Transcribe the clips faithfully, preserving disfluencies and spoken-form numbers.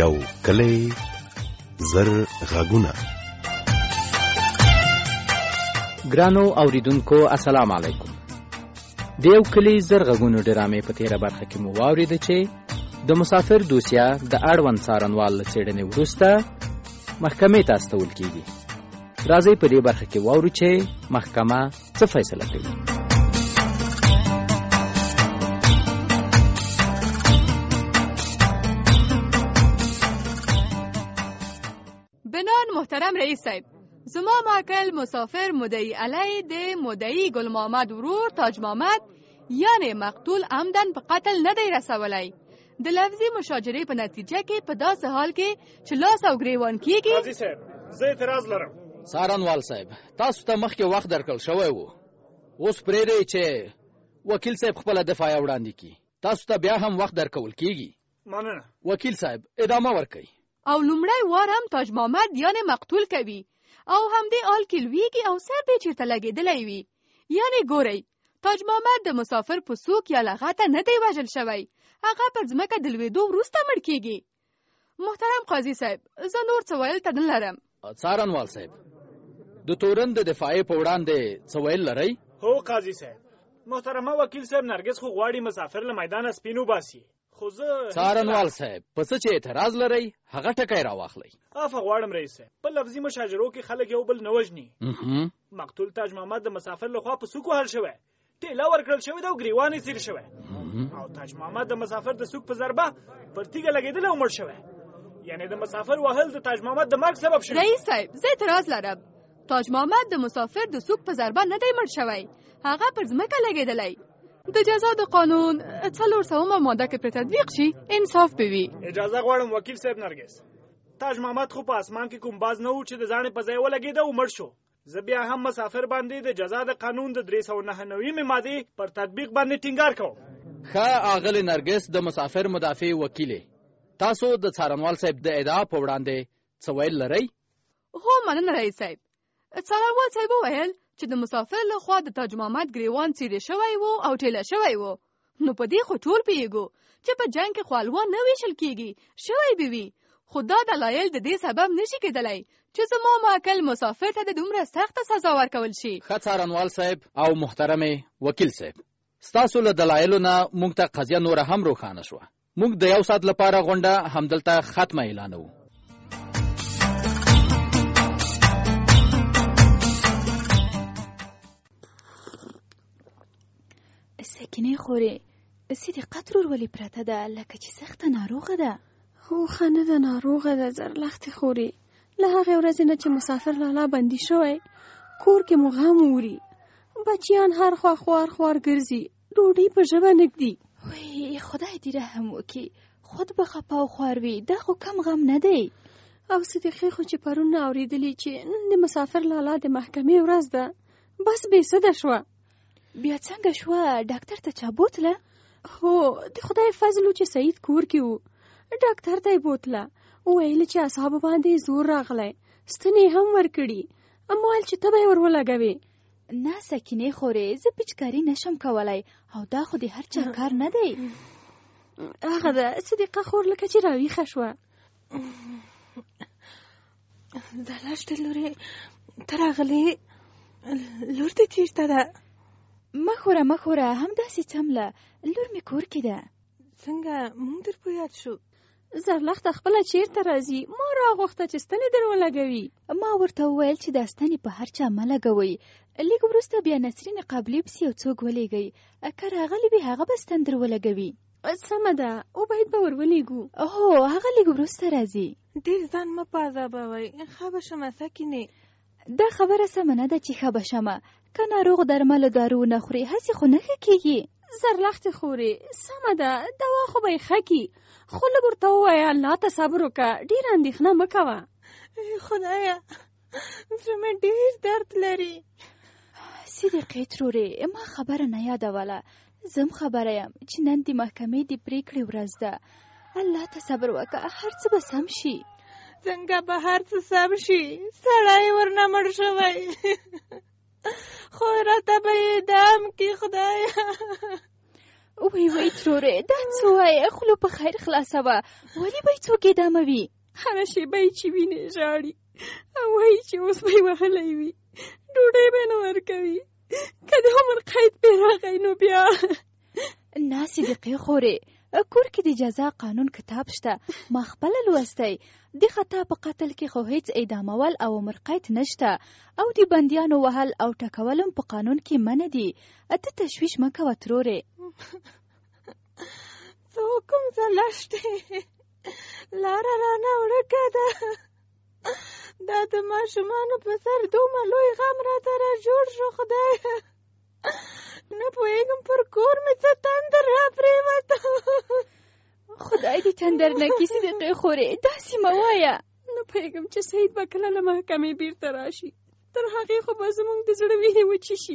یو کلی زر غږونه. ګرانو اوریدونکو السلام علیکم. د یو کلی زر غږونو ډرامې په تیره برخه کې مو واورېده چې د مسافر دوسیه د اړوند څارنوال له څېړنې وروسته محکمې ته استول کیږي. راځئ په دې برخه کې واورو چې محکمه څه فیصله کوي. بنان محترم رئیس صاحب، زما ماکل مسافر مدعی علی د مدعی گل محمد ورور تاج محمد یعنی مقتول عمدن په قتل نه دی رسولی. د لفظي مشاجرې په نتیجه کې په داسې حال کې چې لاس او ګریوان کیږي. قاضي صاحب زه اعتراض لرم. څارنوال صاحب تاسو ته مخکې وخت درکړل شوی و، اوس پرېږدئ چې وکیل صاحب خپله دفاع وړاندې کړي. تاسو ته بیا هم وخت درکول کیږي. مننه. وکیل صاحب ادامه ورکړئ. او لومړی وار هم تاج محمد یعنی مقتول کوي او همدې آل کې لویږي او سر به چېرته لګېدلی وي. یعنی ګورئ، تاج محمد د مسافر په سوک یا لغته نه دی وژل شوی، هغه پر ځمکه د لوېدو وروسته مړ کېږي. محترم قاضي صاحب زه نور څه ویل ته نه لرم. څارنوال صاحب د تورن د دفاعي په وړاندې څه ویل لرئ؟ هو قاضي صاحب. محترمه وکیل صاحب نرګس خو غواړي مسافر له میدانه سپینو باسي، خو زه څارنوال صاحب په څه چې اعتراض لرئ هغه ټکی راواخلئ. عفه غواړم رئیس صاحب، په لفظي مشاجرو کې خلک یو بل نه وژني. مقتول تاج محمد د مسافر لخوا په سوک وهل شوی، ټیله ورکړل شوې ده او ګریوان یې څیر شوی، او تاج محمد د مسافر د سوک په ضربه پر تیږه لګېدلی او مړ شوی. یعنی د مسافر وهل د تاج محمد د مرګ سبب شوی. رئیس صاحب زه اعتراض لرم. تاج محمد د مسافر د سوک په ضربه نه دی مړ شوی، هغه پر ځمکه لګېدلی. د جزا د قانون څلور سومه ماده کې پر تطبیق شي انصاف به وي. اجازه غواړم وکیل صاحب نرګس. تاج محمد خو په اسمان کې کوم باز نه و چې د ځانې په ځای ولګېده او مړ شو. زه بیا هم مسافر باندې د جزا د قانون د درې سوه نهه نوي مادې پر تطبیق باندې ټینګار کوم. ښه اغلې نرګس د مسافر مدافع وکیلې، تاسو د څارنوال صاحب د ادعا په وړاندې څه ویل لرئ؟ هو مننه رئیس صاحب. څارنوال صاحب وویل چې د مسافر لخوا د تاج محمد ګریوان څیرې شوی و او ټیله شوی و. نو په دې خو ټول پوهېږو چې په جنګ کې خو نه ویشل کېږي، شوی به وي. خو دا دلایل د دې سبب نشي کېدلی چې زما ماکل مسافر ته د دومره سخته سزا ورکول شي. ښه څارنوال صاحب او محترمې وکیل صاحب، ستاسو له دلایلو نه موږ ته قضیه نوره هم روښانه شوه. موږ د یو ساعت لپاره غونډه همدلته ختمه اعلانوو. سکینې خورې صدیقت ورور ولې پرته ده لکه چې سخته ناروغه ده؟ هو ښه نه ده، ناروغه ده زرلختې خورې. له هغې ورځې نه چې مسافر لالا بندي شوی کور کې مو غم ووري، بچیان هر خوا خوار خوار ګرځي، ډوډۍ په ژبه نږدي. وی خدای دې رحم وکړي، خود به خپه او خوار وي، دا خو کم غم نه دی. او صدیقې خو چې پرون نه اورېدلې چې نن د مسافر لالا د محکمې ورځ ده، بس بې سده شوه. بیا څنګه شوه؟ ډاکټر ته چا بوتله؟ هو د خدای فضل و چې سعید کور کې و، ډاکټر ته یې بوتله، وویل چې اصحابو باندې زور راغلی، ستنې هم ورکړي، اما ویل چې ته به یې ور ولګوې. نه سکینې خورې زه پیچکاري نشم کولی، او دا خو د هر چا کار نه دی. هغه ده صدیقه خور لکه چې راویښه شوه. د لښتې لورې ته راغلې، لور دې چېرته ده؟ مخوره مخوره همداسې څمله، لور مې کور کې ده. څنګه مونږ در په یاد شو؟ زرلخته خپله چېرته راځي؟ ما راغوښته چې ستنې در ولګوي. ما ورته وویل چې دا ستنې په هر چا مه لګوئ، لږ وروسته بیا نسرین قبلې پسې یو څوک ولېږئ، که راغلی وي هغه به ستن در ولګوي. سمه ده، او باید به ور ولېږو. هو هغه لږ وروسته راځي. ډېر ځان مه په عذابوئ، ښه به شمه سکینې. دا خبره سمه نه ده چې ښه به شمه، که ناروغ درملو دارو ونه خوري هسې خو نه ښه کېږي. زرلختې خورې سمه ده، دوا خو به یې ښه کي، خو لږ ورته ووایه الله ته صبر وکړه، ډېره اندېښنه مه کوه. خدایه زړه مې ډېر درد لري. صدیقې ترورې ما خبره نه یادوله، زم خبره یم چې نن د محکمې د پریکړې ورځ ده. الله ته صبر وکړه، هر څه به سم شي. څنګه به هر څه سم شي؟ سړی ورنه مړ شوی، خو راته به یې دام کې خدایه. وای وای ترورې دا څه وایې خوله په خیر خلاصه وه ولې به یې څوک اعداموي هره شېبه یې چې وینې ژاړي او وایي چې اوس به یې وهلی وي ډوډۍ به یې نه ورکوي که د عمر قید پرې راغی نو بیا نه صدیقې خورې کور کې د جزا قانون کتاب شته ما خپله لوستی د خطا په قتل کې خو هیڅ اعدامول او عمر قید نشته او د بندیانو وهل او ټکول هم په قانون کې منع دي ته تشویش مه کوه ترورې څه کوم څه لشتې لاره رانه ورکه ده دا د ماشومانو په سر دومره لوی غم راته را جوړ شو خدای نه پوهېږم پر کور مې څه تندر را پرېوته خدای دې تندر نه کړي صدیقې خورې داسې مه وایه نه پوهېږم چې سعید به کله له محکمې بیرته راشي تر هغې خو به زموږ د زړه وینې وچې شي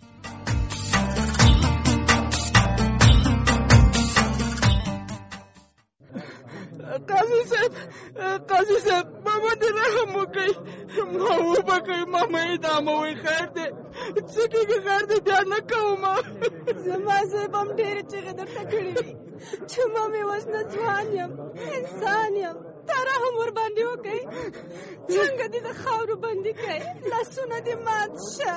قاضي صاحب قاضي صاحب ماما دې رحم وکړئ ما وبښئ ما مه اعداموئ خیر دی څه کېږي خیر دی بیا نه کوم زما صاحب هم ډېرې چغې درته کړې وي چې ما مې اوس نه ځوان یم انسان یم تا رحم ورباندې وکړئ څنګه دې د خاورو بندي کړئ لاسونه دې مات شه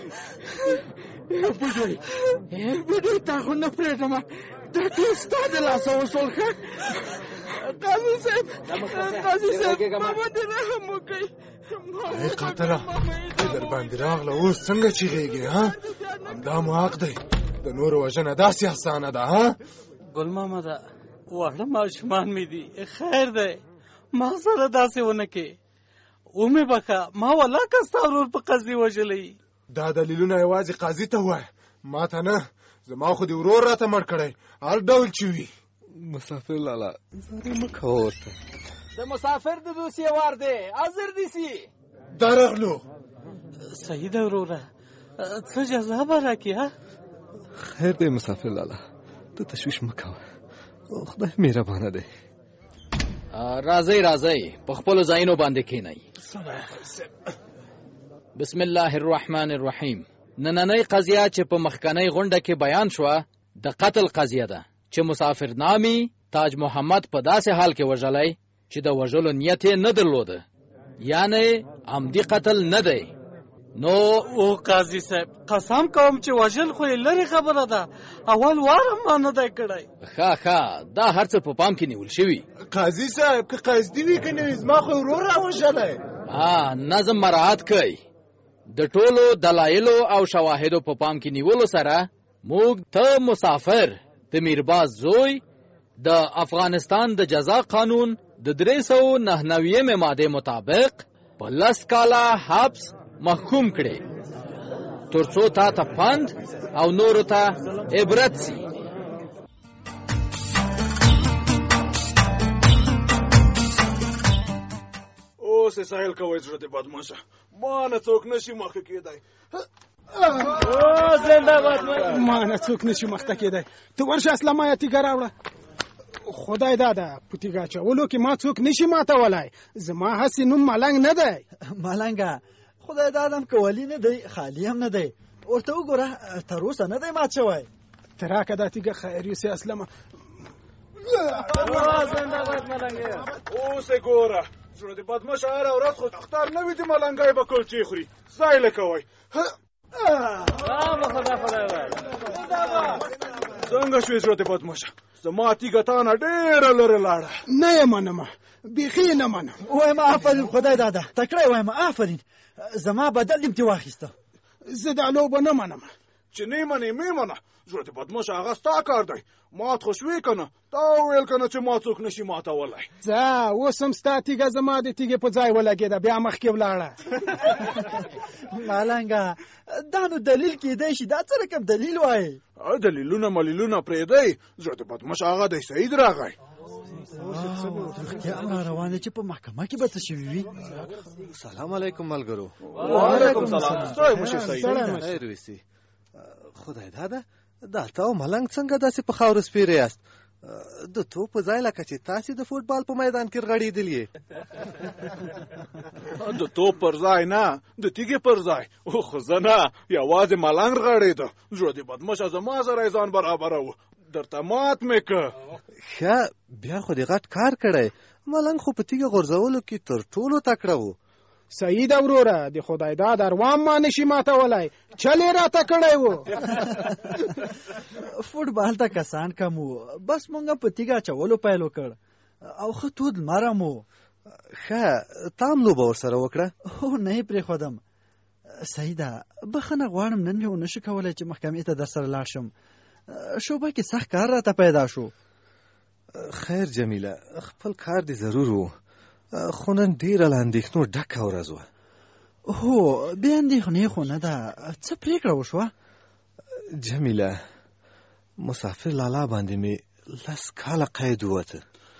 بوډۍ بوډۍ تا خو نه پرېږدم دا ټول ستا د لاسه وشول ښه قاضي صاحب قاضي صاحب ماما دې رحم وکړئ ای قاتله ای در باندې راغله اوس څنګه چیغېږې ها همدا مو حق دی د نورو وژنه داسې اسانه ده ها ګل محمده واړه ماشومان مې دي خیر دی ما سره داسې ونه کې ومې بښه ما ولاکه ستا ورور په قصدي وژلی دا دلیلونه یوازې قاضي ته ووایه ما ته نه زما خو دې ورور راته مړ کړی هر ډول چې وي مسافر لالا زارې مه کوه ورته د مسافر د دوسیې وار دی حاضر دي سي درغلو صحیح ده وروره څه جزا به راکړي ها خیر دی مسافر لالا ته تشویش مه کوه خدای مهربانه دی راځئ راځئ په خپلو ځایونو باندې کښېنئ بسم الله الرحمن الرحیم نننۍ قضیه چې په مخکنۍ غونډه کې بیان شوه د قتل قضیه ده چې مسافر نامي تاج محمد په داسې حال کې وژلی چې د وژلو نیت یې نه درلوده یعنی عمدي قتل نه دی نو او قاضي صاحب قسم کوم چې وژل خو یې لرې خبره ده اول وار هم ما نه دی کړی ښه ښه دا هر څه په پام کې نیول شوي قاضي صاحب که قصدي وي که نه وي زما خو ورور راوژلی ها نظم مراعات کوئ د ټولو دلایلو او شواهدو په پام کې نیولو سره موږ ته مسافر د میرباز زوی د افغانستان د جزا قانون د درې سوه نهه نوي ماده مطابق په لس کاله حبس محکوم کړي تر څو تا ته پند او نورو ته عبرت سي اوس یې ساحل کوئ زړه دې بدماشه ما نه څوک نشي مخکې کېدی ما نه څوک نشي مخته کېدی ته ورشه اسلامه یا تیږه راوړه خدای داده په تیږه اچولو کې ما څوک نشي ماتولی زما هسې نوم ملنګ نه دی ملنګه خدای دادم که ولی نه دی خالی هم نه دی ورته وګوره تر اوسه نه دی مات شوی ته راکه دا تیږه خیر یوسې اسلامه اوس یې ګوره زړه دې بدماشه هره ورځ خو اختر نه وي د ملنګی به کلچې خوري سایله کوئ څنګه شوې زړه دې بدماشه زما تیږه تا نه ډېره لرې لاړه نه یې منمه بیخي نه منم وایم آفرین خدای داده تکړه وایم آفرین زما بدل دې متې واخیسته زه دا لوبه نه منم چې نه منې مې منه زړه دې بدماشه هغه ستا کار دی مات خو شوې که نه تا وویل که نه چې ما څوک نشي ماتولی ځه اوس هم ستا تیږه زما د تیږې په ځای ولګېده بیا مخکې ولاړه ملنګه دا نو دلیل کېدی شي دا څه رقم دلیل وایي دلیلونه ملیلونه پرېږدئ زړه دې بدماشه هغه دی سعید راغی رښتیا هم را روان دی چې په محکمه کې به څه شوي وي سلام علیکم ملګرو وعلیکم سلام ستړی مه شې سعید خیر ویسي خدای داده دا ته او ملنګ څنګه داسې په خاورو سپېره یاست د تو په ځای لکه چې تاسې د فوټبال په میدان کې رغړېدلي د توپ پر ځای نه د تیږې پر ځای خو زه نه یوازې ملنګ رغړېده زړه دې بدماشه زما سره یې ځان برابره و درته مات مې که. ښه بیا خو دې غټ کار کړی. ملنګ خو په تیږه غورځولو کې تر ټولو تکړه و. صحیح ده وروره، د خدای داد اروام ما نشي ماتولی، چل یې راته کړی و. فوټبال ته کسان کم و، بس مونږ په تیږه اچولو پیل وکړ او ښه تود لمر هم و. ښه تا هم لوبه ورسره وکړه؟ هو نه یې پرېښودم. صحیح ده، بخښنه غواړم نن مې ونه شو کولی چې محکمې ته در سره لاړ شم. شوبه کې سخت کار راته پیدا شو. خیر جمیله، خپل کار دې ضرور و، خو نن ډېره له اندېښنو ډکه ورځ وه. هو بې اندېښنې خو نه ده. څه پرېکړه وشوه؟ جمیله، مسافر لالا باندې مې لس کاله قید ووته.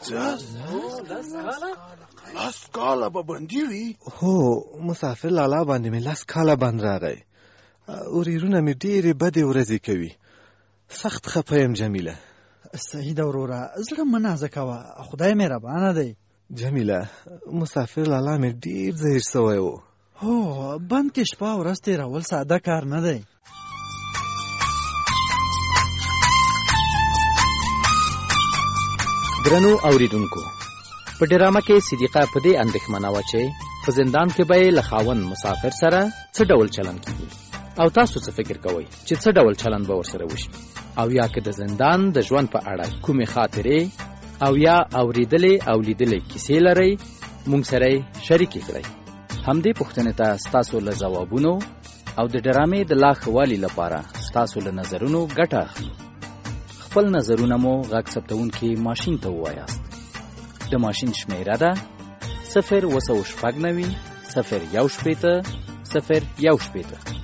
لس کاله به بندي وي؟ هو مسافر لالا باندې مې لس کاله بند راغی. وریرونه مې ډېرې بدې ورځې کوي. سخت خفه یم جمیله. صحیح ده وروره، زړه مه نازه کوه، خدای مهربانه دی. جمیله، مسافر لالا مې ډېر زهیر سوی و. هو بند کې شپه ورځ تېرول ساده کار نه دی. درنو اوریدونکو، په ډرامه کې صدیقه په دې اندېښمنه وه چې په زندان کې به یې له خاوند مسافر سره څه ډول چلند کیږي، او تاسو څه فکر کوئ چې څه ډول چلند به ورسره وشي، او یا که د زندان د ژوند په اړه کومې خاطرې او یا اوریدلې او لیدلې کیسې لرئ، موږ سره یې شریکې کړئ. همدې پوښتنې ته ستاسو له ځوابونو او د ډرامې د لا ښه والي لپاره ستاسو له نظرونو ګټه اخلو. خپل نظرونه مو غږ ثبتونکي ماشین ته ووایاست. د ماشین شمیره ده صفر اوه سوه شپږ نوي صفر یو شپېته صفر یو شپېته.